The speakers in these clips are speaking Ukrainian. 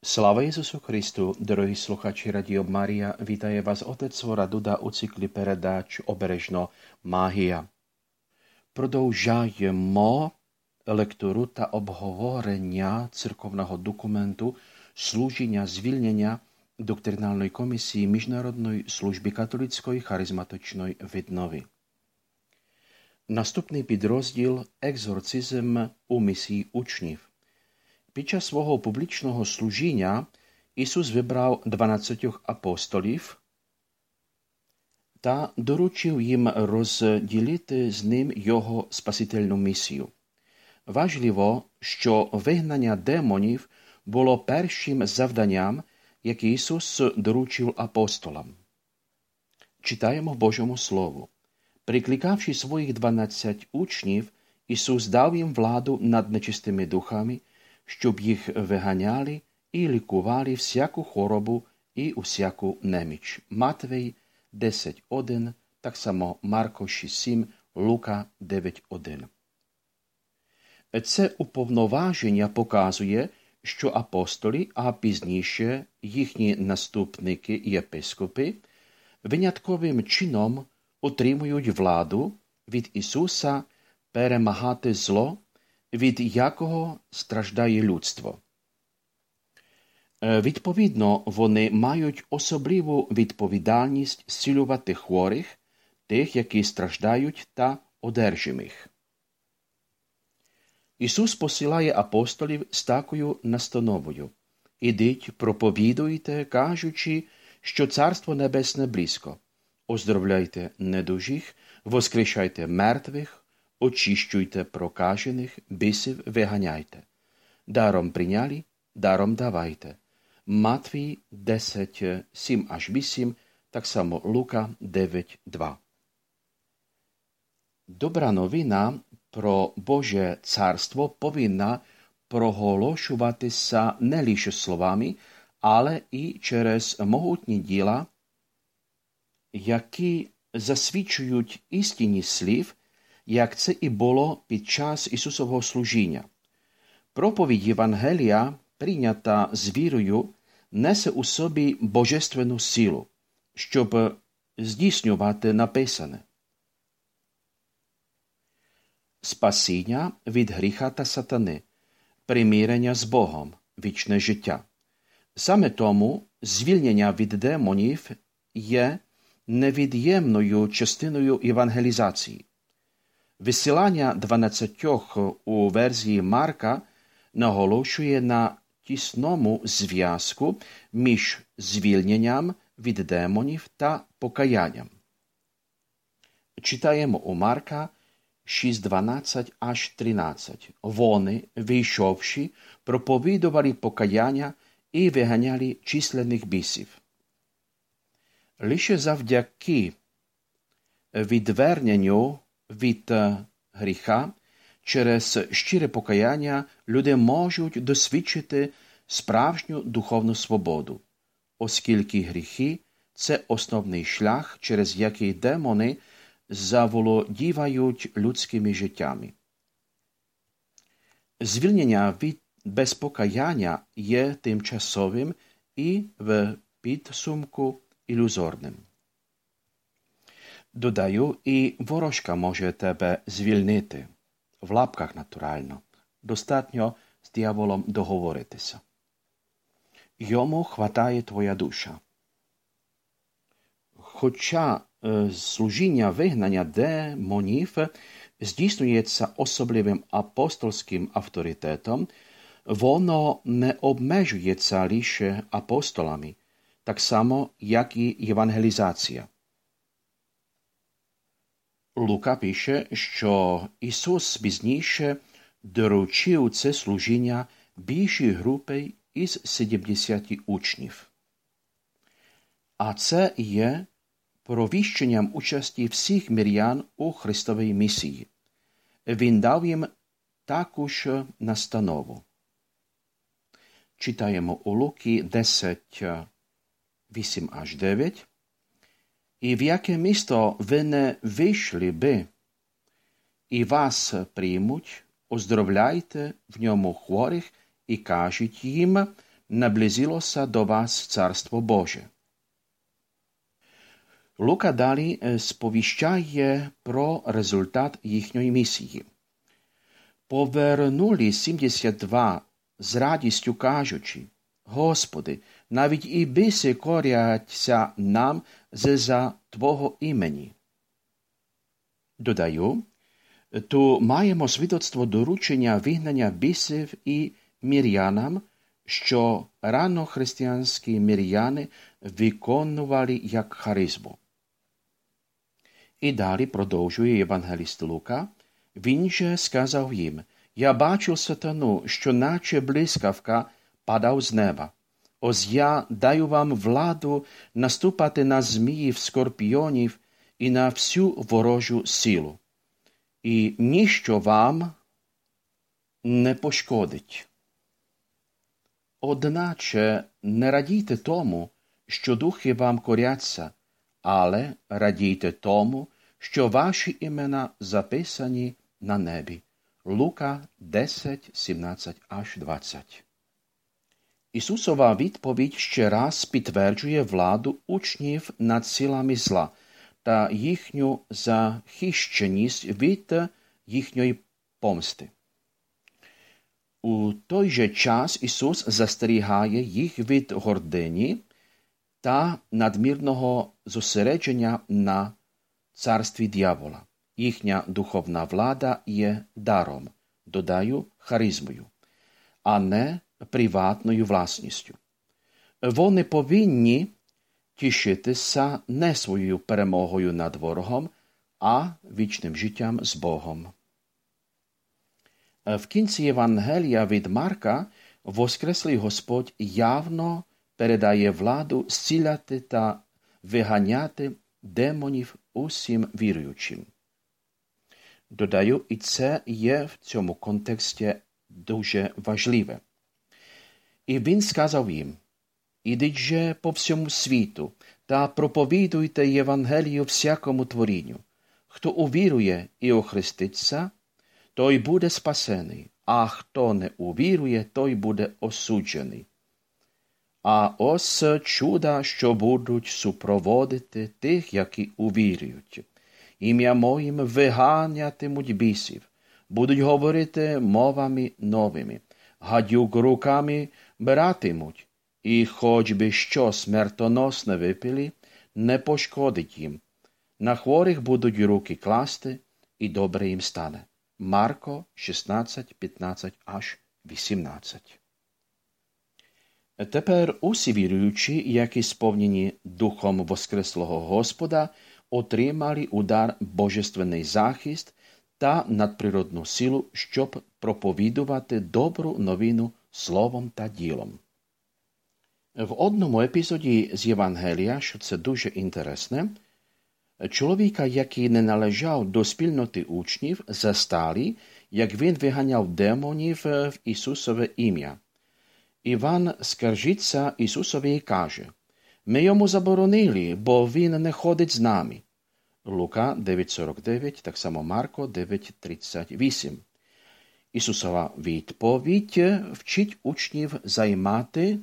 Слава Ісусу Христу, дорогі слухачі Радіо Марія, вітає вас отець Свора Дуда у циклі передач «Обережно Магія». Продовжаємо лектуру та обговорення церковного документу служіння звільнення доктринальної комісії Міжнародної служби католицької харизматичної віднови. Наступний підрозділ «Екзорцизм у місії учнів». Під час свого публічного служіння Ісус вибрав 12 апостолів та доручив їм розділити з ним його спасительну місію. Важливо, що вигнання демонів було першим завданням, яке Ісус доручив апостолам. Читаємо в Божому Слову. Прикликавши своїх 12 учнів, Ісус дав їм владу над нечистими духами, щоб їх виганяли і лікували всяку хворобу і усяку неміч. Матвій 10:1, так само Марко 6:7, Лука 9:1. Це уповноваження показує, що апостоли, а пізніше їхні наступники і єпископи винятковим чином отримують владу від Ісуса перемагати зло, від якого страждає людство. Відповідно, вони мають особливу відповідальність зцілювати хворих, тих, які страждають, та одержимих. Ісус посилає апостолів з такою настановою: «Ідіть, проповідуйте, кажучи, що Царство Небесне близько. Оздоровляйте недужих, воскрешайте мертвих, очищуйте прокажених, бісів виганяйте. Даром прийняли, даром давайте». Матвій 10:7-8, так само Лука 9:2. Добра новина про Боже царство повинна проголошуватися не лише словами, але і через могутні діла, які засвідчують істинність слів, як це і було під час Ісусового служіння. Проповідь Євангелія, прийнята з вірою, несе у собі божественну силу, щоб здійснювати написане. Спасіння від гріха та сатани, примирення з Богом, вічне життя. Саме тому звільнення від демонів є невід'ємною частиною евангелізації. Висилання 12 у версії Марка наголошує на тісному зв'язку між звільненням від демонів та покаянням. Читаємо у Марка 6:12-13. Вони, вийшовши, проповідували покаяння і виганяли численних бісів. Лише завдяки відверненню від гріха через щире покаяння люди можуть досвідчити справжню духовну свободу, оскільки гріхи – це основний шлях, через який демони заволодівають людськими життями. Звільнення від безпокаяння є тимчасовим і в підсумку ілюзорним. Додаю, і ворожка може тебе звільнити. В лапках, натурально. Достатньо з дияволом договоритися. Йому хватає твоя душа. Хоча служіння вигнання демонів здійснюється особливим апостольським авторитетом, воно не обмежується лише апостолами, так само, як і євангелізація. Лука пише, що Ісус пізніше доручив це служіння більшій групі із 70 учнів. А це є провіщенням участі всіх мирян у Христовій місії. Він дав їм таку ж настанову. Читаємо у Луки 10:8-9. «І в яке місто ви не вийшли би, і вас приймуть, оздоровляйте в ньому хворих і кажіть їм, наблизило sa do vás Carstvo Bože. Luka dali sповіщає про результат їхньої місії. Повернули 72 з радістю кажучи: Господи, навіть і біси коряться нам за Твого імені. Додаю, tu маємо свідоцтво доручення вигнання бісів і мірянам, що рано християнські міряни виконували як харизму. І далі продовжує євангеліст Лука. Він же сказав їм: Я бачив сатану, що наче блискавка падав з неба. Ось я даю вам владу наступати на зміїв, скорпіонів і на всю ворожу силу. І ніщо вам не пошкодить. Одначе не радійте тому, що духи вам коряться, але радійте тому, що ваші імена записані на небі. Лука 10:17-20. Ісусова відповідь ще раз підтверджує владу учнів над силами зла та їхню захищеність від їхньої помсти. У той же час Ісус застерігає їх від гордині та надмірного зосередження на царстві дьявола. Їхня духовна влада є даром, додаю, харизмою, а не приватною власністю. Вони повинні тішитися не своєю перемогою над ворогом, а вічним життям з Богом. В кінці Євангелія від Марка воскреслий Господь явно передає владу зціляти та виганяти демонів усім віруючим. Додаю, і це є в цьому контексті дуже важливе. І він сказав їм: Ідіть же по всьому світу та проповідуйте Євангелію всякому творінню. Хто увірує і охреститься, той буде спасений, а хто не увірує, той буде осуджений. А ось чуда, що будуть супроводити тих, які увірують. Ім'я моїм виганятимуть бісів, будуть говорити мовами новими, гадюк руками братимуть, і хоч би що смертоносне випили, не пошкодить їм. На хворих будуть руки класти, і добре їм стане. Марко 16:15-18. Тепер усі віруючі, які сповнені Духом Воскреслого Господа, отримали удар божественний захист та надприродну силу, щоб проповідувати добру новину словом та ділом. В одному епізоді з Євангелія, що це дуже інтересне, чоловіка, який не належав до спільноти учнів, застали, як він виганяв демонів в Ісусове ім'я. Іван скаржиться Ісусові і каже: «Ми йому заборонили, бо він не ходить з нами». Лука 9:49, так само Марко 9:38. Ісусова відповідь вчить учнів займати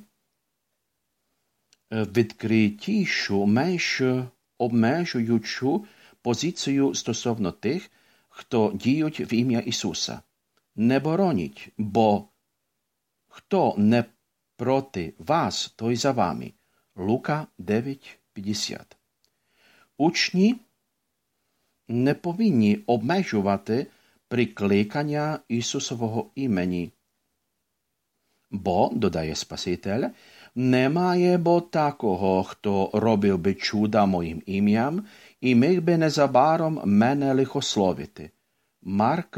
відкритішу, менш обмежуючу позицію стосовно тих, хто діють в ім'я Ісуса. Не бороніть, бо хто не проти вас, той за вами. Лука 9:50. Учні не повинні обмежувати прикликання Ісусового імені. Бо, додає Спаситель, немає бо такого, хто робив би чуда моїм ім'ям і міг би незабаром мене лихословити. Марк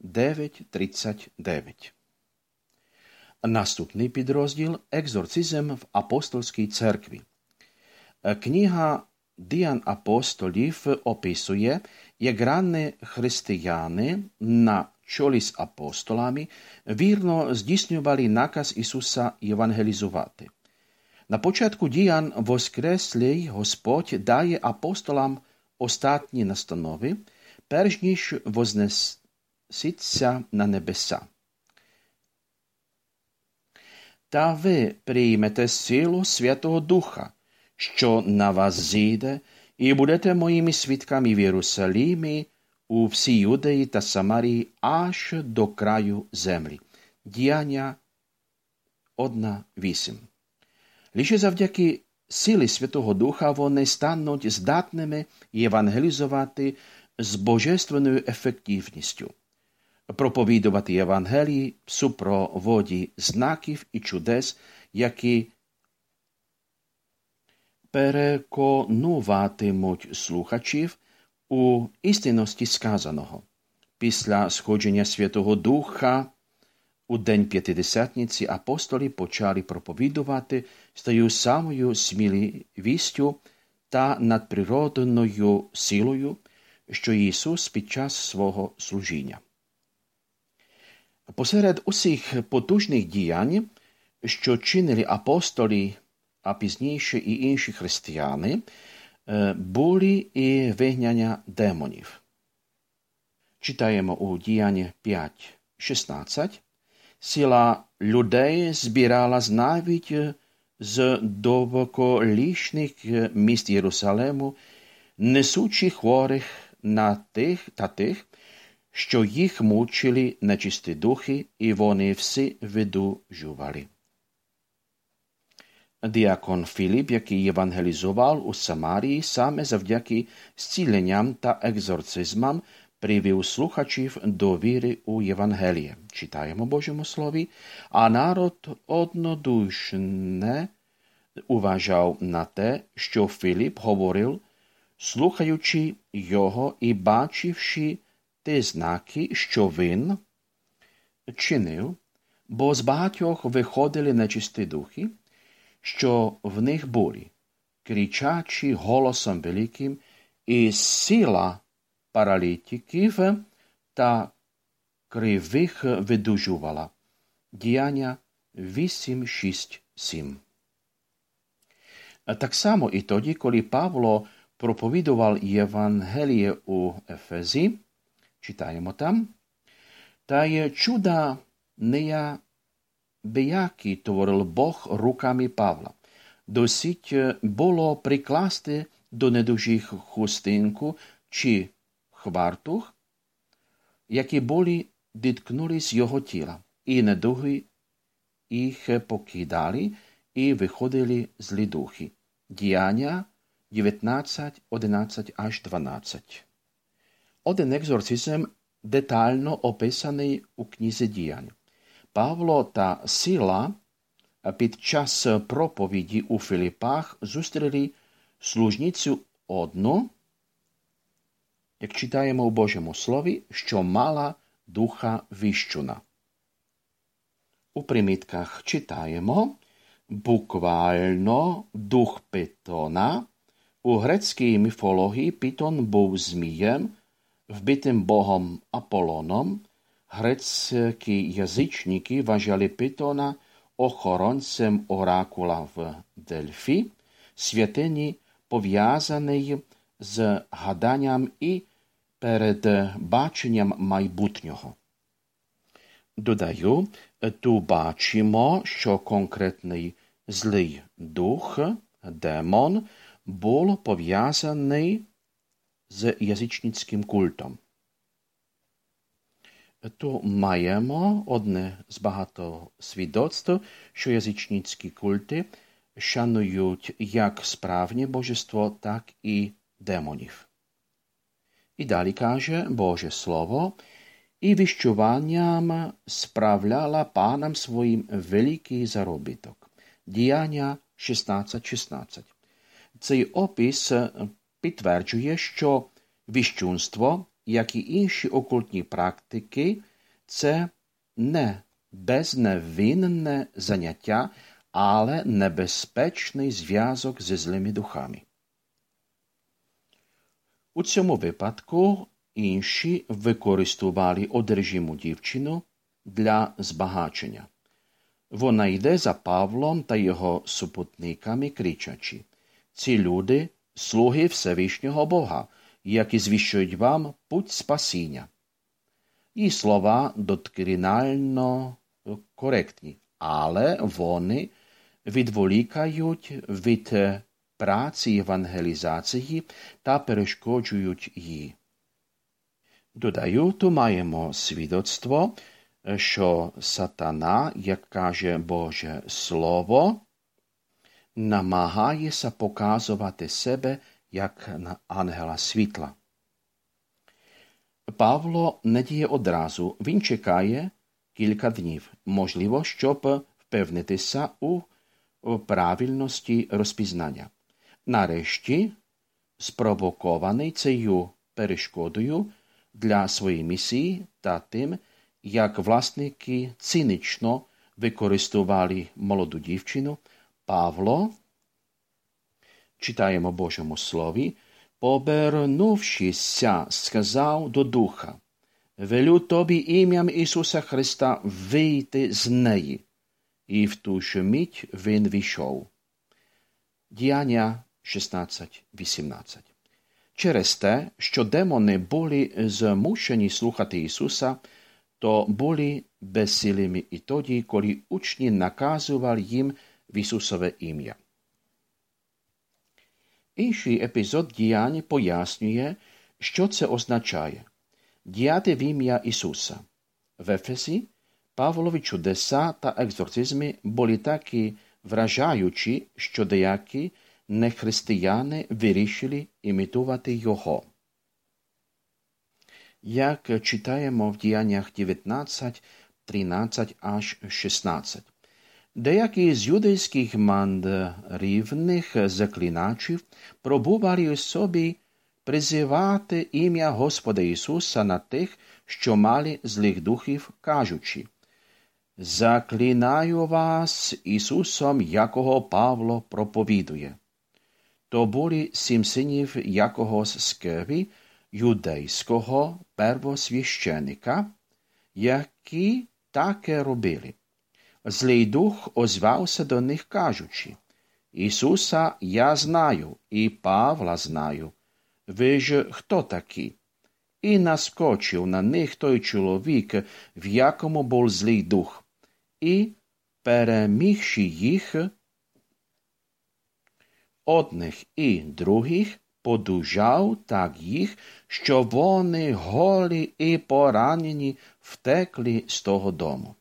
9:39. Наступний підрозділ – екзорцизм в апостольській церкві. Книга «Діян апостолів» описує, як ранні християни на чолі з апостолами вірно здійснювали наказ Ісуса євангелізувати. На початку діян воскреслий Господь дає апостолам остатні настанови, перш ніж вознесеться на небеса. та ви приймете силу Святого Духа, що на вас зійде, і будете моїми свідками в Єрусалимі, у всій Юдеї та Самарії, аж до краю землі. Діяння 1:8. Лише завдяки силі Святого Духа вони стануть здатними євангелізувати з божественною ефективністю, проповідувати Євангелії в супроводі знаків і чудес, які переконуватимуть слухачів у істинності сказаного. Після сходження Святого Духа у день П'ятидесятниці апостоли почали проповідувати з тою самою сміливістю та надприродною силою, що Ісус під час свого служіння. Посеред усіх потужних діянь, що чинили апостоли, а пізніше і інші християни, були і вигнання демонів. Читаємо у Діянні 5:16. Сила людей збиралась навіть з довколишніх міст Єрусалиму, несучи хворих на тих, що їх мучили нечисті духи, і вони всі видужували. Діакон Філіп, який євангелізував у Самарії, саме завдяки зціленням та екзорцизмам привів слухачів до віри у Євангеліє. Читаємо Божому Слові. А народ однодушно уважав на те, що Філіп говорив, слухаючи його і бачивши ті знаки, що він чинив, бо з багатьох виходили нечисті духи, що в них були, кричачи голосом великим, і сила паралітиків та кривих видужувала. Діяння 8:6-7. Так само і тоді, коли Павло проповідував Євангеліє у Ефезі, читаємо там, та є чуда неабиякі творив Бог руками Павла. Досить було прикласти до недужих хустинку чи хвартух, які були діткнули з його тіла, і недуги їх покидали і виходили злі духи. Діяння 19:11-12. Один екзорцизм детально описаний у книзі Діянь. Павло та Сила під час проповіді у Філіпах зустріли служницю одну, як читаємо у Божому Слові, що мала духа віщуна. У примітках читаємо буквально дух Питона. У грецькій міфології Питон був змієм, вбитим богом Аполоном. Грецькі язичники вважали Питона охоронцем оракула в Дельфі, святині, пов'язаний з гаданням і передбаченням майбутнього. Додаю, tu бачимо, що конкретний злий дух, демон, був пов'язаний з язичницьким культом. Tu маємо одне з багато свідоцтв, що язичницькі культи шанують як справжнє божество, так і демонів. І далі каже Боже Слово, і віщуванням справляла панам своїм великий заробіток. Діяння 16:16. Цей опис підтверджує, що віщунство, як і інші окультні практики, це не безневинне заняття, але небезпечний зв'язок зі злими духами. У цьому випадку інші використовували одержиму дівчину для збагачення. Вона йде за Павлом та його супутниками, кричачи: «Ці люди – слуги Всевишнього Бога, які звіщують вам путь спасіння». Її слова доктринально коректні, але вони відволікають від праці евангелізації та перешкоджують їй. Додаю, то маємо свідоцтво, що сатана, як каже Боже Слово, намагається показувати себе як ангела світла. Павло не діє одразу, він чекає кілька днів, можливо, щоб впевнитися у правильності розпізнання. Нарешті, спровокований цією перешкодою для своєї місії та тим, як власники цинічно використовували молоду дівчину, Павло, читаємо в Божому Слові, «Повернувшися, сказав до духа, велю тобі ім'ям Ісуса Христа вийти з неї». І в ту ж мить він війшов. Діяння 16:18. Через те, що демони були змушені слухати Ісуса, то були безсилими і тоді, коли учні наказували їм в Ісусове ім'я. Інший епізод діянь пояснює, що це означає – діяти в ім'я Ісуса. В Ефесі Павлові чудеса та екзорцизми були такі вражаючі, що деякі нехристияни вирішили імітувати його. Як читаємо в діяннях 19, 13 аж 16. Деякі з юдейських мандрівних заклиначів пробували у собі призивати ім'я Господа Ісуса на тих, що мали злих духів, кажучи: «Заклинаю вас Ісусом, якого Павло проповідує». То були 7 синів якогось з Києва, юдейського первосвященика, які таке робили. Злий дух озвався до них, кажучи: «Ісуса я знаю, і Павла знаю. Ви ж хто такі?» І наскочив на них той чоловік, в якому був злий дух, і, перемігши їх, одних і других, подужав так їх, що вони голі і поранені втекли з того дому.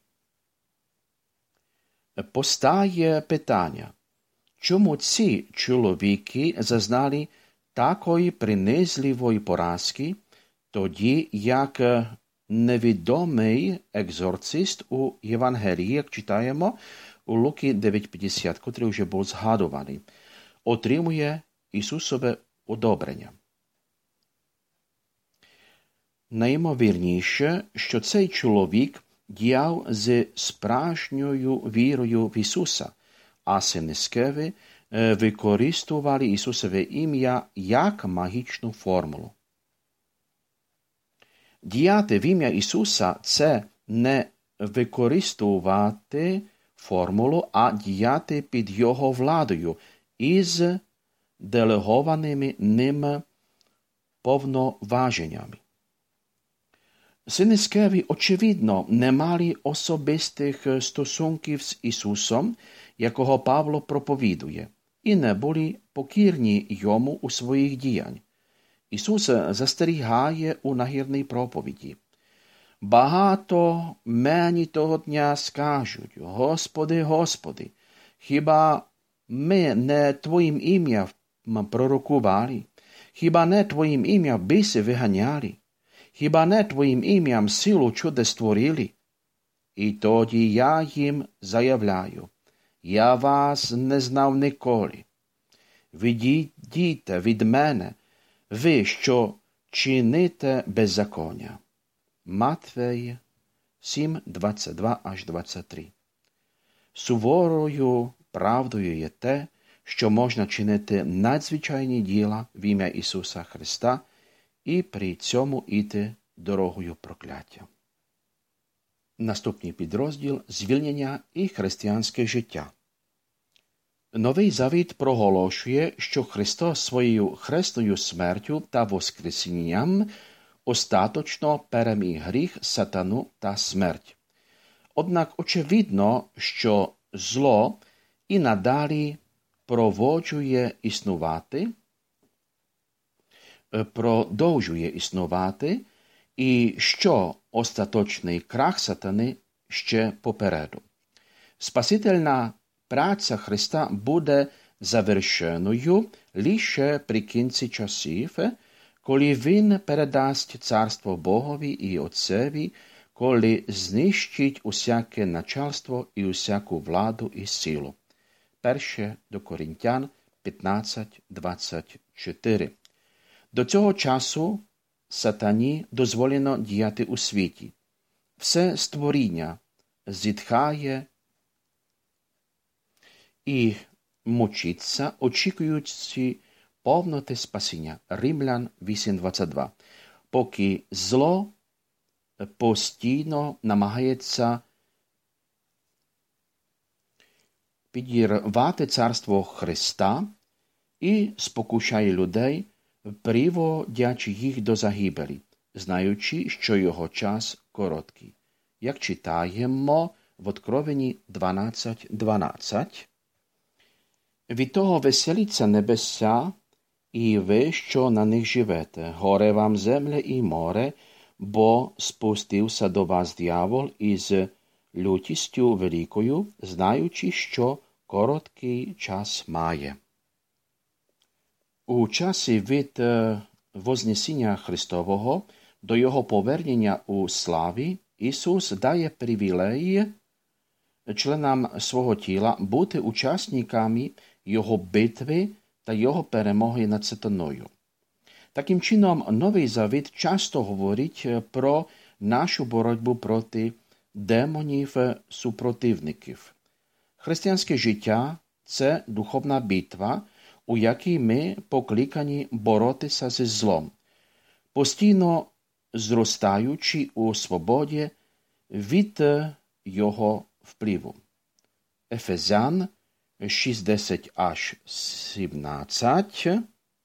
Постає питання, чому ці чоловіки зазнали такої принизливої поразки, тоді як невідомий екзорцист у Євангелії, як читаємо у Луки 9:50, котрий вже був згадуваний, отримує Ісусове одобрення. Найімовірніше, що цей чоловік діяв з справжньою вірою в Ісуса, а сини Скеви використовували Ісусове ім'я як магічну формулу. Діяти в ім'я Ісуса – це не використовувати формулу, а діяти під Його владою із делегованими ним повноваженнями. Сини Скеви, очевидно, не мали особистих стосунків з Ісусом, якого Павло проповідує, і не були покірні йому у своїх діянь. Ісус застерігає у нагірній проповіді: «Багато мені того дня скажуть: Господи, Господи, хіба ми не Твоїм ім'ям пророкували? Хіба не Твоїм ім'ям біси виганяли? Хіба не Твоїм ім'ям силу чудес створили?» І тоді я їм заявляю: «Я вас не знав ніколи. Відійдіть від мене, ви, що чините беззаконня». Матвей 7:22-23. Суворою правдою є те, що можна чинити надзвичайні діла в ім'я Ісуса Христа і при цьому іти дорогою прокляття. Наступний підрозділ – звільнення і християнське життя. Новий Завіт проголошує, що Христос своєю хресною смертю та воскресінням остаточно переміг гріх, сатану та смерть. Однак очевидно, що зло і надалі продовжує існувати, і що остаточний крах сатани ще попереду. Спасительна праця Христа буде завершеною лише при кінці часів, коли Він передасть царство Богові і Отцеві, коли знищить усяке начальство і усяку владу і силу. 1 до Коринтян 15:24. До цього часу сатані дозволено діяти у світі. Все створіння зітхає і мучиться, очікуючи повноти спасіння. Римлян 8:22. Поки зло постійно намагається підірвати царство Христа і спокушає людей, приводячи їх до загибелі, знаючи, що його час короткий. Як читаємо в Откровенні 12:12. Від того веселіться небеса, і ви, що на них живете, горе вам земля і море, бо спустився до вас диявол із лютістю великою, знаючи, що короткий час має. У часі від Вознесіння Христового до Його повернення у славі Ісус дає привілеї членам свого тіла бути учасниками Його битви та Його перемоги над сатаною. Таким чином, Новий Завіт часто говорить про нашу боротьбу проти демонів-супротивників. Християнське життя – це духовна битва, у якій ми покликані боротися зі злом, постійно зростаючи у свободі від його впливу. Ефезян 6:10-17.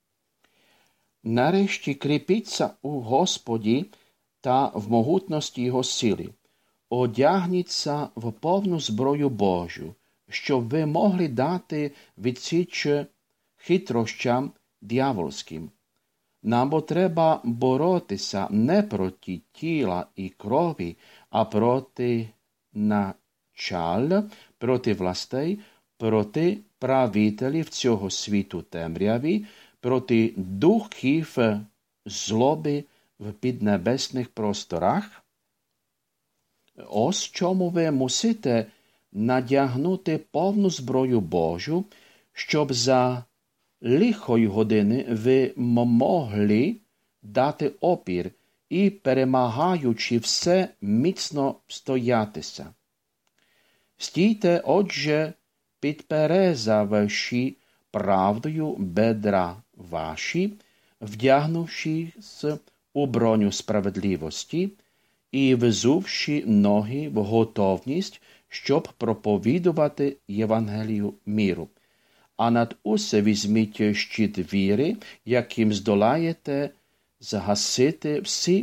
Нарешті кріпіться у Господі та в могутності Його сили. Одягніться в повну зброю Божу, щоб ви могли дати відсіч хитрощам диявольським. Нам бо треба боротися не проти тіла і крові, а проти началь, проти властей, проти правителів цього світу темряві, проти духів злоби в піднебесних просторах. Ось чому ви мусите надягнути повну зброю Божу, щоб за лихої години ви могли дати опір і, перемагаючи все, міцно стоятися. Стійте, отже, підперезавши правдою бедра ваші, вдягнувшись у броню справедливості і взувши ноги в готовність, щоб проповідувати Євангелію миру. А над усе візьміть щит віри, яким здолаєте загасити всі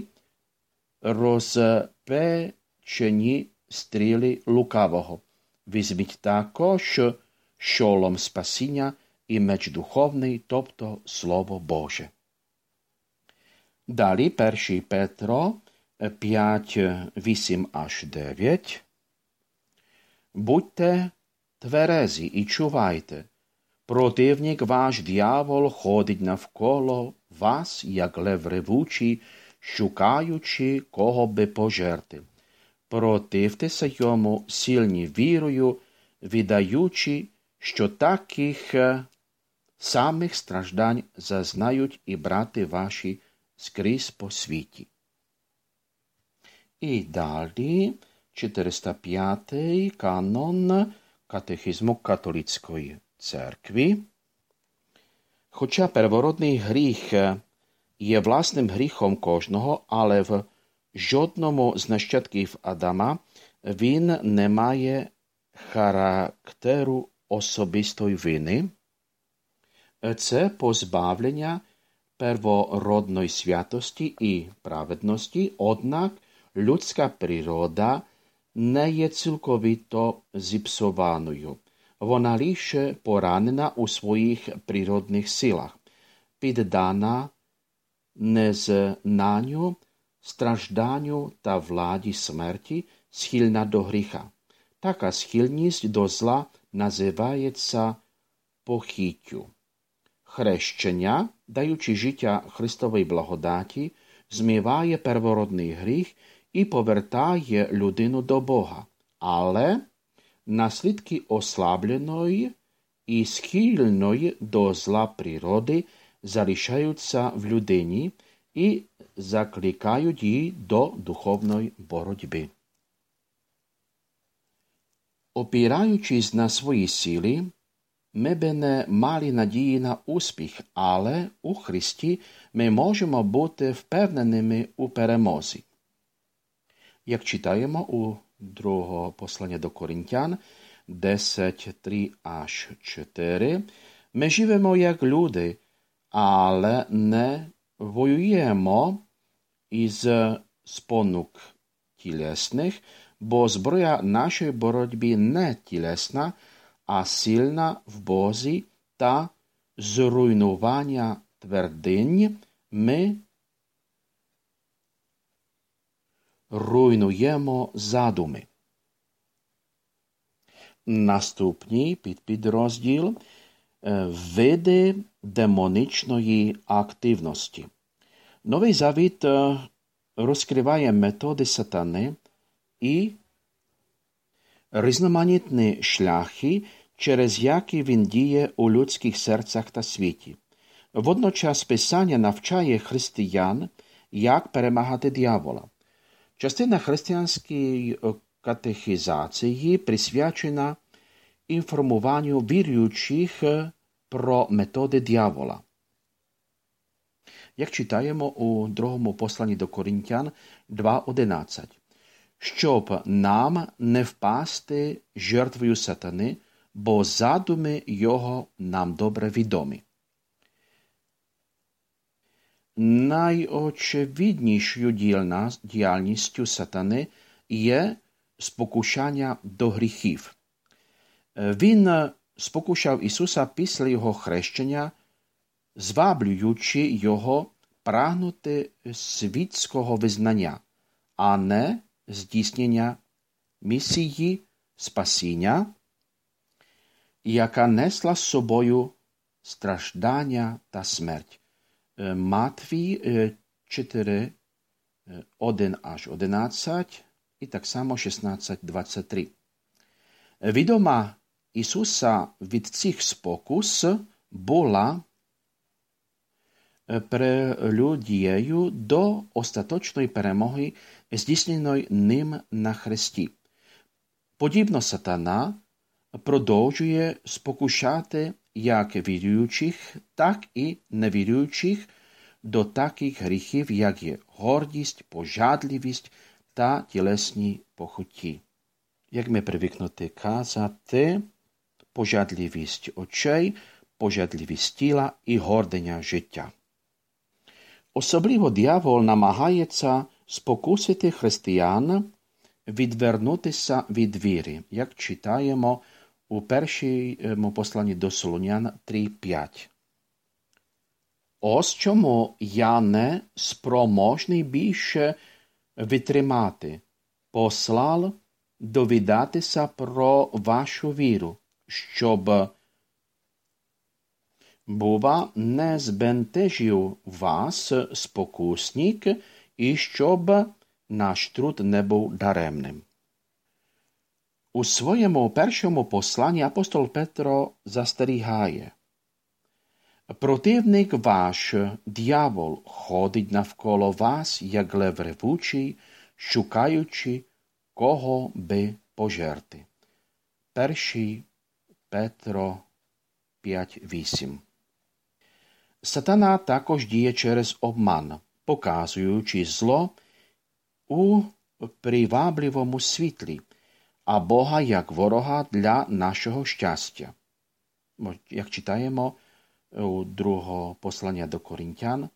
розпечені стріли лукавого. Візьміть також шолом спасіння і меч духовний, тобто Слово Боже. Далі 1 Петро 5:8-9. Будьте тверезі і чувайте. Противник ваш диявол ходить навколо вас, як лев ревучий, шукаючи, кого би пожерти. Противтеся йому сильні вірою, віддаючи, що таких самих страждань зазнають і брати ваші скрізь по світі. І далі 405-й канон Катехизму католицької церкви. Хоча первородний гріх є власним гріхом кожного, але в жодному з нащадків Адама він не має характеру особистої вини. Це позбавлення первородної святості і праведності, однак людська природа не є цілковито зіпсованою. Вона лише поранена у своїх природних силах, піддана незнанню, стражданню та владі смерті, схильна до гріха. Така схильність до зла називається похиттю. Хрещення, даючи життя Христовій благодаті, змиває первородний гріх і повертає людину до Бога. Але наслідки ослабленої і схильної до зла природи залишаються в людині і закликають її до духовної боротьби. Опираючись на свої сили, ми би не мали надії на успіх, але у Христі ми можемо бути впевненими у перемозі. Як читаємо у другого послання до Коринтян 10:3-4, ми живемо як люди, але не воюємо із спонук тілесних, бо зброя нашої боротьби не тілесна, а сильна в Бозі та зруйнування твердинь. Ми руйнуємо задуми. Наступний підрозділ – види демонічної активності. Новий Завіт розкриває методи сатани і різноманітні шляхи, через які він діє у людських серцях та світі. Водночас Писання навчає християн, як перемагати диявола. Частина християнської катехізації присвячена інформуванню віруючих про методи диявола. Як читаємо у другому посланні до Коринтян 2:11. Щоб нам не впасти жертвою сатани, бо задуми його нам добре відомі. Найочевиднішою діяльністю сатани є спокушання до гріхів. Він спокушав Ісуса після його хрещення, зваблюючи його прагнути світського визнання, а не здійснення місії спасіння, яка несла з собою страждання та смерть. Матвій 4:1-11 і так само 16:23. Відома Ісуса від цих спокус була прелюдією до остаточної перемоги, здійсненої ним на хресті. Подібно сатана продовжує спокушати як віруючих, так і невіруючих до таких гріхів, як є гордість, пожадливість та тілесні похоті. Як ми привикнути казати, пожадливість очей, пожадливість тіла і гординя життя. Особливо диявол намагається спокусити християн відвернутися від віри, як читаємо у першому посланні до Солонян 3:5. Ось чому я не спроможний більше витримати, послав довідатися про вашу віру, щоб, бува, не збентежив вас спокусник і щоб наш труд не був даремним. У своєму першому посланні апостол Петро застерігає: противник ваш, диявол, ходить навколо вас, як лев ревучий, шукаючи, кого би пожерти. 1 Петро 5:8. Сатана також діє через обман, показуючи зло у привабливому світлі, а Бога як ворога для нашого щастя. Як читаємо у другого послання до Коринтян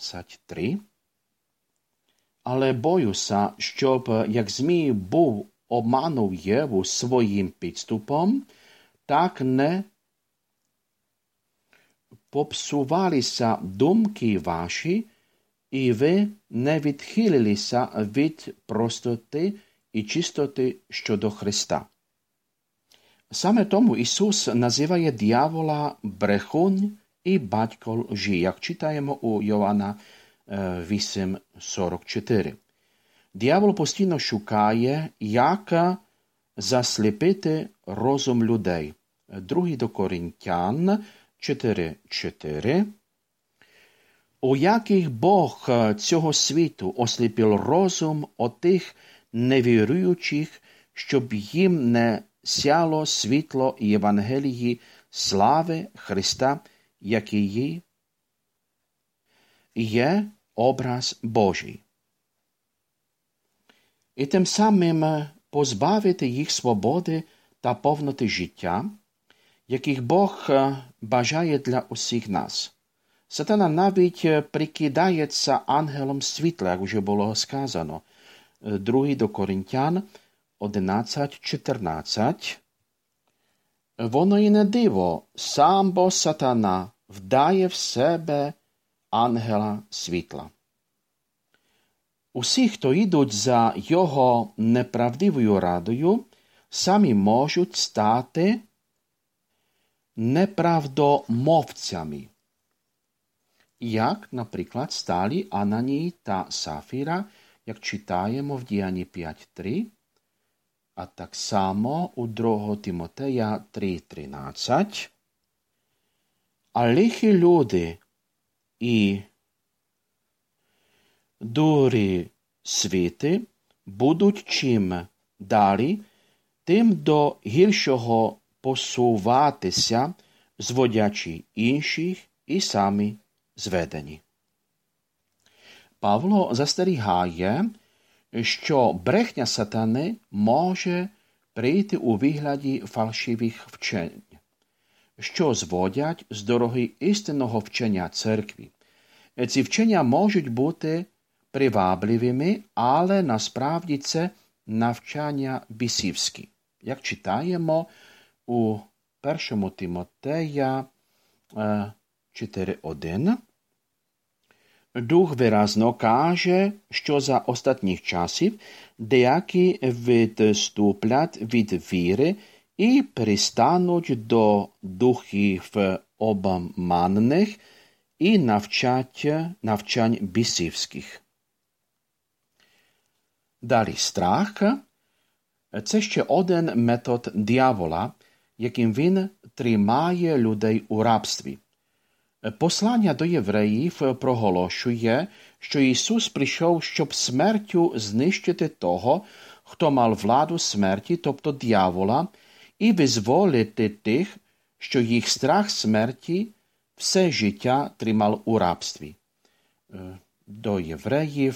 11:3. Але боюся, щоб, як Змій був обманув Єву своїм підступом, так не попсувалися думки ваші, і ви не відхилилися від простоти і чистоти щодо Христа. Саме тому Ісус називає диявола брехун і батько лжі, як читаємо у Йоанна 8:44. Диявол постійно шукає, як засліпити розум людей. 2 до Коринтян 4:4. У яких Бог цього світу осліпив розум отих невіруючих, щоб їм не сяло світло Євангелії слави Христа, який є образ Божий. І тим самим позбавити їх свободи та повноти життя, яких Бог бажає для усіх нас. Сатана навіть прикидається ангелом світла, як вже було сказано. 2 до Коринтян 11:14. Воно і не диво, сам бо сатана вдає в себе ангела світла. Усі, хто йдуть за його неправдивою радою, самі можуть стати неправдомовцями. Як, наприклад, стали Ананій та Сафіра, як читаємо в Діянні 5:3, а так само у 2 Тимотея 3:13. А лихі люди і дурі світи будуть чим далі, тим до гіршого посуватися, зводячи інших і самі зведені. Павло застерігає, що брехня сатани може прийти у вигляді фальшивих вчень, що зводять з дороги істинного вчення церкви. Ці вчення можуть бути привабливими, але насправді це навчання бісівські. Як читаємо у 1 Тимотея 4:1, Дух виразно каже, що за останніх часів деякі відступлять від віри і пристануть до духів обманних і навчань бісівських. Далі страх – це ще один метод диявола, яким він тримає людей у рабстві. Послання до євреїв проголошує, що Ісус прийшов, щоб смертю знищити того, хто мав владу смерті, тобто диявола, і визволити тих, що їх страх смерті все життя тримав у рабстві. До євреїв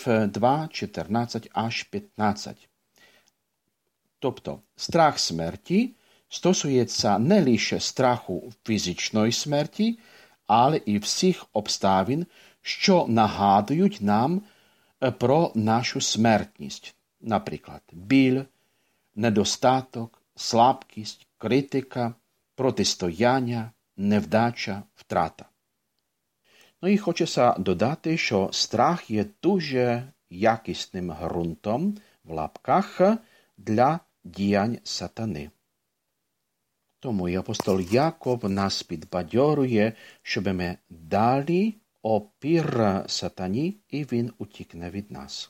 2:14-15. Тобто, страх смерті стосується не лише страху фізичної смерті, але і всіх обставин, що нагадують нам про нашу смертність. Наприклад, біль, недостаток, слабкість, критика, протистояння, невдача, втрата. Ну і хочеться додати, що страх є дуже якісним ґрунтом в лапках для діянь сатани. Тому і апостол Яков нас підбадьорює, щоб ми дали опір сатані, і він утікне від нас.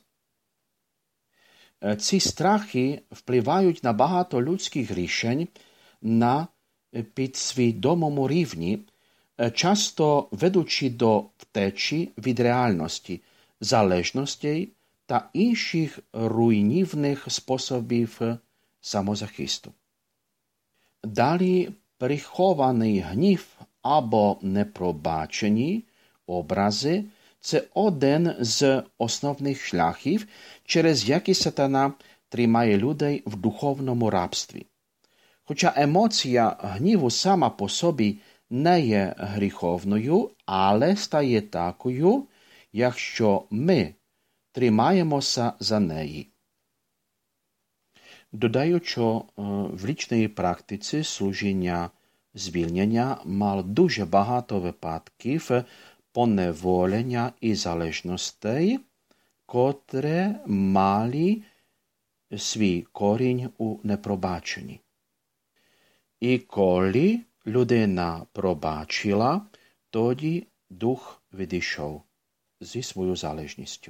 Ці страхи впливають на багато людських рішень на підсвідомому рівні, часто ведучи до втечі від реальності, залежностей та інших руйнівних способів самозахисту. Далі прихований гнів або непробачені образи – це один з основних шляхів, через які сатана тримає людей в духовному рабстві. Хоча емоція гніву сама по собі не є гріховною, але стає такою, якщо ми тримаємося за неї. Dodajú, čo v ličnej praktice slúženia звільнення мав дуже багато випадків поневолення і залежностей, котре мали свій корінь у непробаченні. І коли людина пробачила, тоді дух відійшов зі своєю залежністю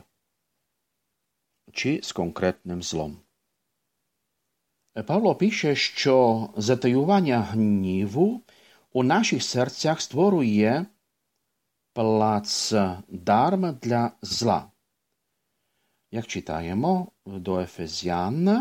чи з конкретним злом. Павло пише, що затаювання гніву у наших серцях створює плацдарм для зла. Як читаємо до Ефезян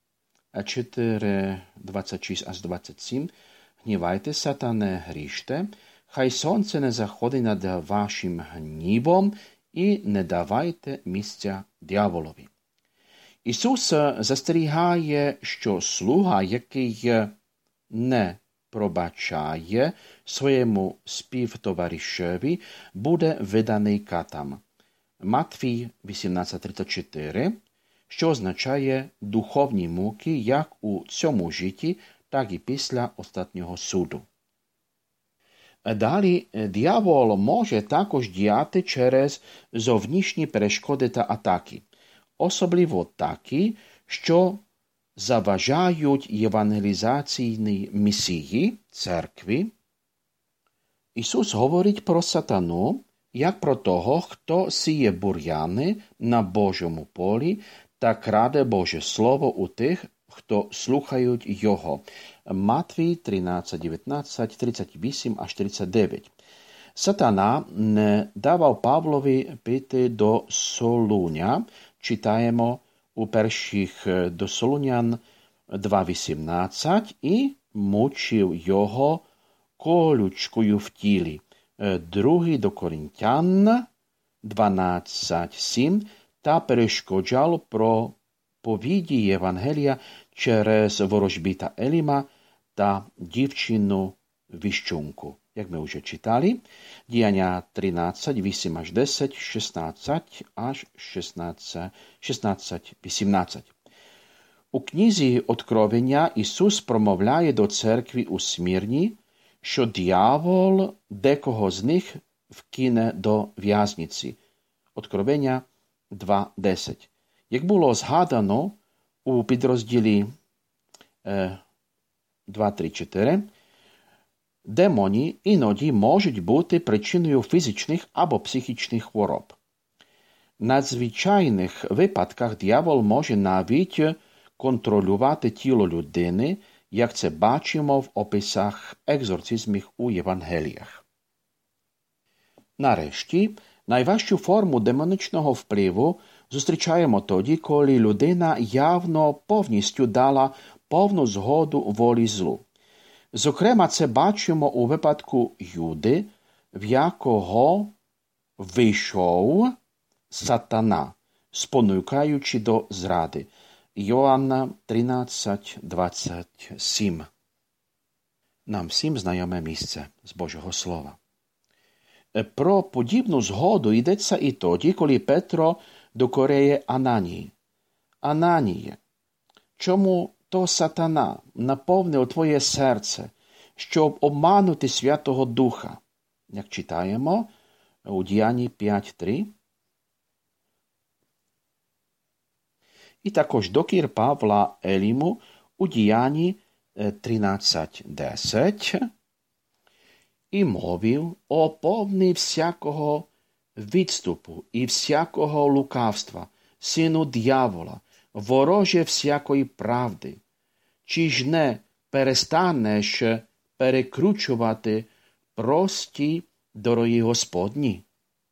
4, 26 аж 27, «Гнівайтеся та не гріште, хай сонце не заходить над вашим гнівом і не давайте місця дияволові». Ісус застерігає, що слуга, який не пробачає своєму співтоваришеві, буде виданий катам. Матвій 18:34, що означає духовні муки як у цьому житті, так і після останнього суду. Далі, диявол може також діяти через зовнішні перешкоди та атаки. Особливо такі, що заважають євангелізаційній місії церкви. Ісус говорить про сатану, як про того, хто сіє бур'яни на Божому полі та краде Боже Слово у тих, хто слухають його. Матвій 13, 19, 38 аж 39. Сатана не давав Павлові піти до Солуня. Читаємо у перших до Солунян 2.18 і мучив його колючкою в тілі. Другий до Коринтян 12.7 та перешкоджав про повіді Євангелія через ворожбіта Еліма та дівчину віщунку. Як ми вже читали, Діяння 13, 8 аж 10, 16 аж 16, 18. У книзі Откровення Ісус промовляє до церкви у Смірні, що диявол декого з них вкине до в'язниці. Откровення 2.10. Як було згадано у підрозділі 2.3.4, демони іноді можуть бути причиною фізичних або психічних хвороб. В надзвичайних випадках диявол може навіть контролювати тіло людини, як це бачимо в описах екзорцизмів у Євангеліях. Нарешті, найважчу форму демонічного впливу зустрічаємо тоді, коли людина явно повністю дала повну згоду волі злу. Зокрема, це бачимо у випадку Юди, в якого вийшов сатана, спонукаючи до зради. Йоанна 13:27. Нам всім знайоме місце з Божого Слова. Про подібну згоду йдеться і тоді, коли Петро докоряє Ананії. Ананіє, чому то сатана наповнив твоє серце, щоб обманути Святого Духа? Як читаємо у Діянні 5.3. І також докір Павла Еліму у Діянні 13.10 і мовив о повний всякого відступу і всякого лукавства, сину дьявола, вороже всякої правди. Чи ж не перестанеш перекручувати прості дороги Господні?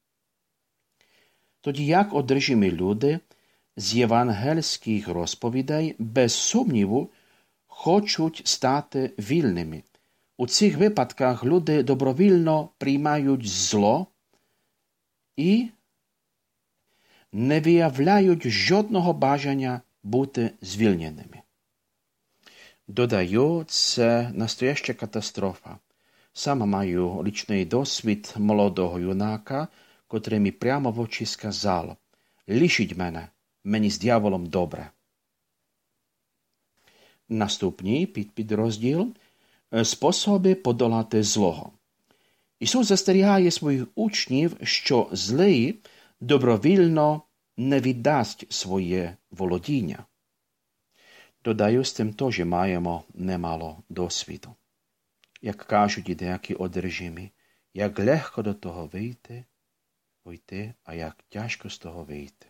Тоді як одержимі люди з євангельських розповідей без сумніву хочуть стати вільними. У цих випадках люди добровільно приймають зло і не виявляють жодного бажання бути звільненими. Додаю, це настояща катастрофа. Сама маю лічний досвід молодого юнака, котрий mi прямо в очі сказав: «Лишіть мене, мені з дьяволом добре». Наступний підрозділ – способи подолати злого. Ісус застерігає своїх учнів, що злий добровільно не віддасть своє володіння. Додаю, з тим теж маємо немало досвіду. Як кажуть деякі одержимі, як легко до того вийти, а як тяжко з того вийти.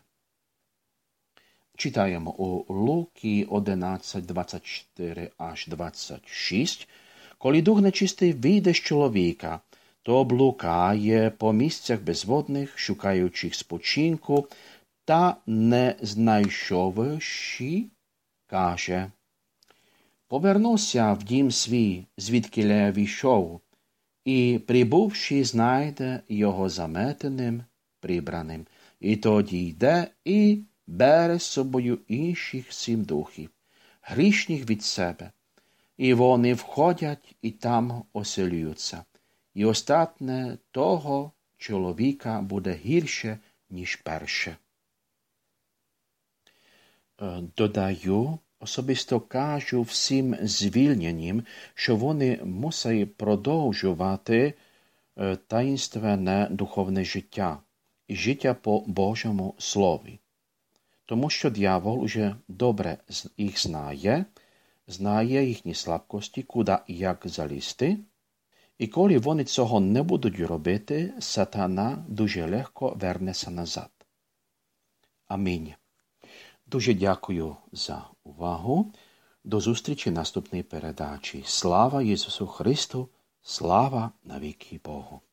Читаємо у Луки 11, 24 аж 26. Коли дух нечистий вийде з чоловіка, то блукає по місцях безводних, шукаючи спочинку, та не знайшовши, каже: повернуся в дім свій, звідкиля війшов, і, прибувши, знайде його заметеним, прибраним. І тоді йде і бере з собою інших 7 духів, грішних від себе, і вони входять і там оселюються. І остатнє того чоловіка буде гірше, ніж перше. Додаю, особисто кажу всім звільненим, що вони мусять продовжувати таїнственне духовне життя і життя по Божому Слові. Тому що диявол уже добре їх знає їхні слабкості, куди і як залізти. І коли вони цього не будуть робити, сатана дуже легко вернеться назад. Амінь. Дуже дякую за увагу. До зустрічі в наступній передачі. Слава Ісусу Христу, слава навіки Богу.